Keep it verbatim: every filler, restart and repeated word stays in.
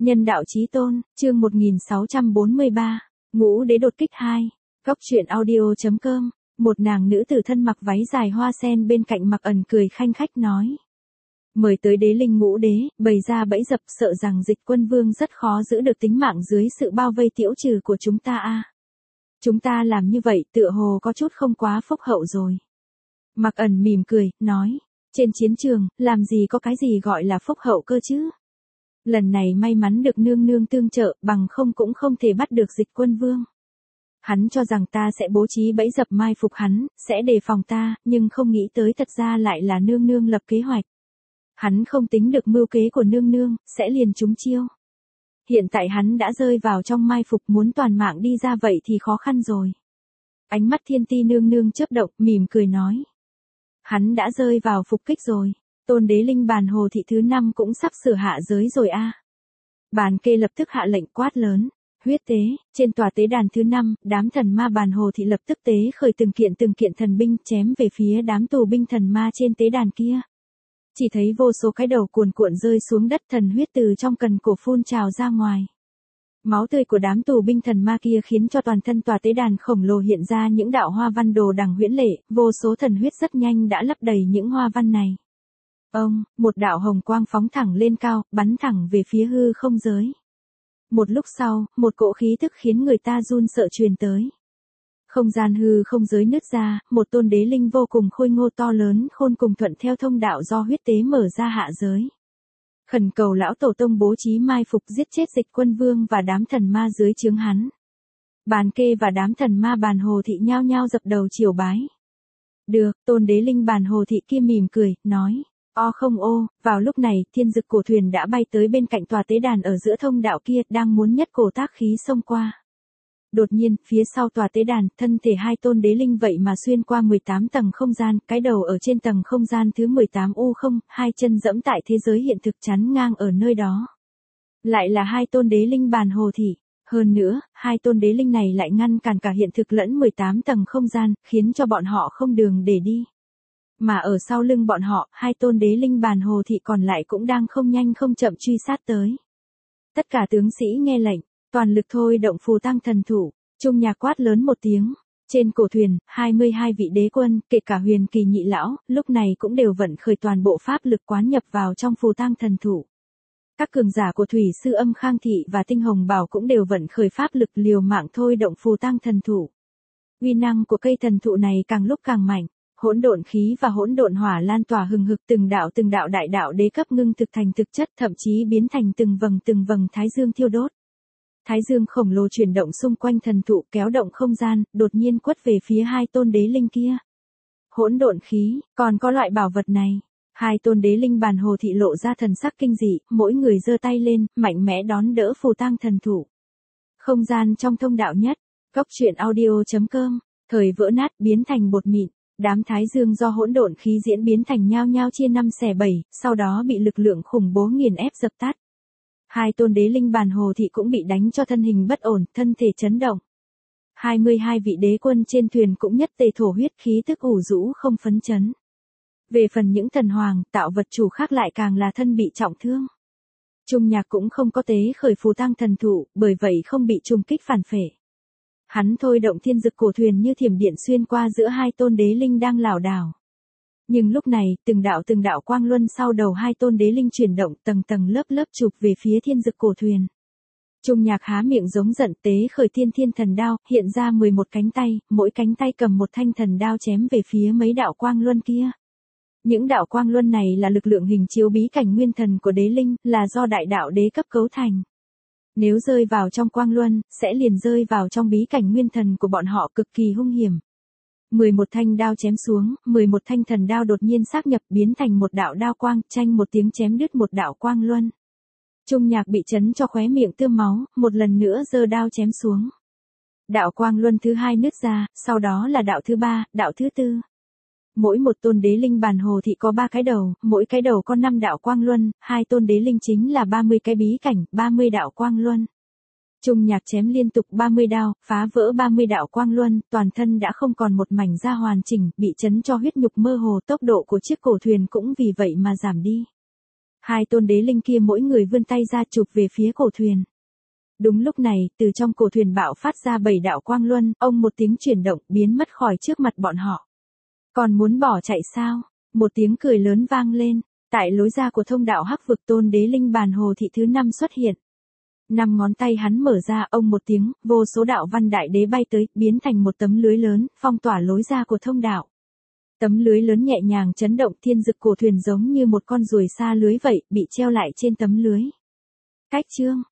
Nhân đạo chí tôn, chương một nghìn sáu trăm bốn mươi ba, Ngũ đế đột kích hai. Góc truyện audio.com, một nàng nữ tử thân mặc váy dài hoa sen bên cạnh Mặc Ẩn cười khanh khách nói. Mời tới đế linh ngũ đế, bày ra bẫy dập, sợ rằng Dịch Quân Vương rất khó giữ được tính mạng dưới sự bao vây tiễu trừ của chúng ta a. Chúng ta làm như vậy tựa hồ có chút không quá phúc hậu rồi. Mặc Ẩn mỉm cười, nói, trên chiến trường, làm gì có cái gì gọi là phúc hậu cơ chứ? Lần này may mắn được nương nương tương trợ, bằng không cũng không thể bắt được Dịch Quân Vương. Hắn cho rằng ta sẽ bố trí bẫy dập mai phục hắn, sẽ đề phòng ta, nhưng không nghĩ tới thật ra lại là nương nương lập kế hoạch. Hắn không tính được mưu kế của nương nương, sẽ liền trúng chiêu. Hiện tại hắn đã rơi vào trong mai phục, muốn toàn mạng đi ra vậy thì khó khăn rồi. Ánh mắt Thiên Ti nương nương chớp động, mỉm cười nói. Hắn đã rơi vào phục kích rồi. Tôn đế linh bàn hồ thị thứ năm cũng sắp sửa hạ giới rồi a. À. Bàn kê lập tức hạ lệnh quát lớn. Huyết tế, trên tòa tế đàn thứ năm, đám thần ma bàn hồ thị lập tức tế khởi từng kiện từng kiện thần binh chém về phía đám tù binh thần ma trên tế đàn kia. Chỉ thấy vô số cái đầu cuồn cuộn rơi xuống đất, thần huyết từ trong cần cổ phun trào ra ngoài. Máu tươi của đám tù binh thần ma kia khiến cho toàn thân tòa tế đàn khổng lồ hiện ra những đạo hoa văn đồ đằng huyễn lệ, vô số thần huyết rất nhanh đã lấp đầy những hoa văn này. Ông, một đạo hồng quang phóng thẳng lên cao, bắn thẳng về phía hư không giới. Một lúc sau, một cỗ khí tức khiến người ta run sợ truyền tới. Không gian hư không giới nứt ra, một tôn đế linh vô cùng khôi ngô to lớn khôn cùng thuận theo thông đạo do huyết tế mở ra hạ giới. Khẩn cầu lão tổ tông bố trí mai phục giết chết Dịch Quân Vương và đám thần ma dưới trướng hắn. Bàn kê và đám thần ma bàn hồ thị nhao nhao dập đầu triều bái. Được, tôn đế linh bàn hồ thị kia mỉm cười, nói. O không ô, vào lúc này, thiên dực cổ thuyền đã bay tới bên cạnh tòa tế đàn ở giữa thông đạo kia, đang muốn nhất cổ tác khí xông qua. Đột nhiên, phía sau tòa tế đàn, thân thể hai tôn đế linh vậy mà xuyên qua mười tám tầng không gian, cái đầu ở trên tầng không gian thứ mười tám u không, hai chân dẫm tại thế giới hiện thực chắn ngang ở nơi đó. Lại là hai tôn đế linh bàn hồ thị. Hơn nữa, hai tôn đế linh này lại ngăn cản cả hiện thực lẫn mười tám tầng không gian, khiến cho bọn họ không đường để đi. Mà ở sau lưng bọn họ, hai tôn đế linh bàn hồ thị còn lại cũng đang không nhanh không chậm truy sát tới. Tất cả tướng sĩ nghe lệnh, toàn lực thôi động phù tăng thần thủ, Trung Nhạc quát lớn một tiếng. Trên cổ thuyền, hai mươi hai vị đế quân, kể cả Huyền Kỳ nhị lão, lúc này cũng đều vận khởi toàn bộ pháp lực quán nhập vào trong phù tăng thần thủ. Các cường giả của Thủy Sư Âm Khang Thị và Tinh Hồng Bảo cũng đều vận khởi pháp lực liều mạng thôi động phù tăng thần thủ. Uy năng của cây thần thụ này càng lúc càng mạnh. Hỗn độn khí và hỗn độn hỏa lan tỏa hừng hực, từng đạo từng đạo đại đạo đế cấp ngưng thực thành thực chất, thậm chí biến thành từng vầng từng vầng thái dương thiêu đốt. Thái dương khổng lồ chuyển động xung quanh thần thụ, kéo động không gian, đột nhiên quất về phía hai tôn đế linh kia. Hỗn độn khí, còn có loại bảo vật này. Hai tôn đế linh bàn hồ thị lộ ra thần sắc kinh dị, mỗi người giơ tay lên, mạnh mẽ đón đỡ phù tang thần thụ. Không gian trong thông đạo nhất, góc truyện audio.com, thời vỡ nát biến thành bột mịn. Đám thái dương do hỗn độn khí diễn biến thành nhao nhao chia năm xẻ bảy, sau đó bị lực lượng khủng bố nghiền ép dập tắt. Hai tôn đế linh bàn hồ thị cũng bị đánh cho thân hình bất ổn, thân thể chấn động. hai mươi hai vị đế quân trên thuyền cũng nhất tề thổ huyết, khí tức ủ rũ không phấn chấn. Về phần những thần hoàng, tạo vật chủ khác lại càng là thân bị trọng thương. Trung Nhạc cũng không có tế khởi phù tăng thần thụ, bởi vậy không bị trùng kích phản phệ. Hắn thôi động thiên dực cổ thuyền như thiểm điện xuyên qua giữa hai tôn đế linh đang lảo đảo. Nhưng lúc này, từng đạo từng đạo quang luân sau đầu hai tôn đế linh chuyển động, tầng tầng lớp lớp chụp về phía thiên dực cổ thuyền. Trung Nhạc há miệng giống giận, tế khởi thiên thiên thần đao, hiện ra mười một cánh tay, mỗi cánh tay cầm một thanh thần đao chém về phía mấy đạo quang luân kia. Những đạo quang luân này là lực lượng hình chiếu bí cảnh nguyên thần của đế linh, là do đại đạo đế cấp cấu thành. Nếu rơi vào trong quang luân, sẽ liền rơi vào trong bí cảnh nguyên thần của bọn họ, cực kỳ hung hiểm. mười một thanh đao chém xuống, mười một thanh thần đao đột nhiên sáp nhập biến thành một đạo đao quang, chanh một tiếng chém đứt một đạo quang luân. Trung Nhạc bị chấn cho khóe miệng tươm máu, một lần nữa giơ đao chém xuống. Đạo quang luân thứ hai nứt ra, sau đó là đạo thứ ba, đạo thứ tư. Mỗi một tôn đế linh bàn hồ thị có ba cái đầu, mỗi cái đầu có năm đạo quang luân, hai tôn đế linh chính là ba mươi cái bí cảnh, ba mươi đạo quang luân. Trung Nhạc chém liên tục ba mươi đao, phá vỡ ba mươi đạo quang luân, toàn thân đã không còn một mảnh da hoàn chỉnh, bị chấn cho huyết nhục mơ hồ, tốc độ của chiếc cổ thuyền cũng vì vậy mà giảm đi. Hai tôn đế linh kia mỗi người vươn tay ra chụp về phía cổ thuyền. Đúng lúc này, từ trong cổ thuyền bạo phát ra bảy đạo quang luân, ông một tiếng chuyển động, biến mất khỏi trước mặt bọn họ. Còn muốn bỏ chạy sao? Một tiếng cười lớn vang lên, tại lối ra của thông đạo hắc vực tôn đế linh bàn hồ thị thứ năm xuất hiện. Năm ngón tay hắn mở ra, ông một tiếng, vô số đạo văn đại đế bay tới, biến thành một tấm lưới lớn, phong tỏa lối ra của thông đạo. Tấm lưới lớn nhẹ nhàng chấn động, thiên dực cổ thuyền giống như một con ruồi xa lưới vậy, bị treo lại trên tấm lưới. Cách chương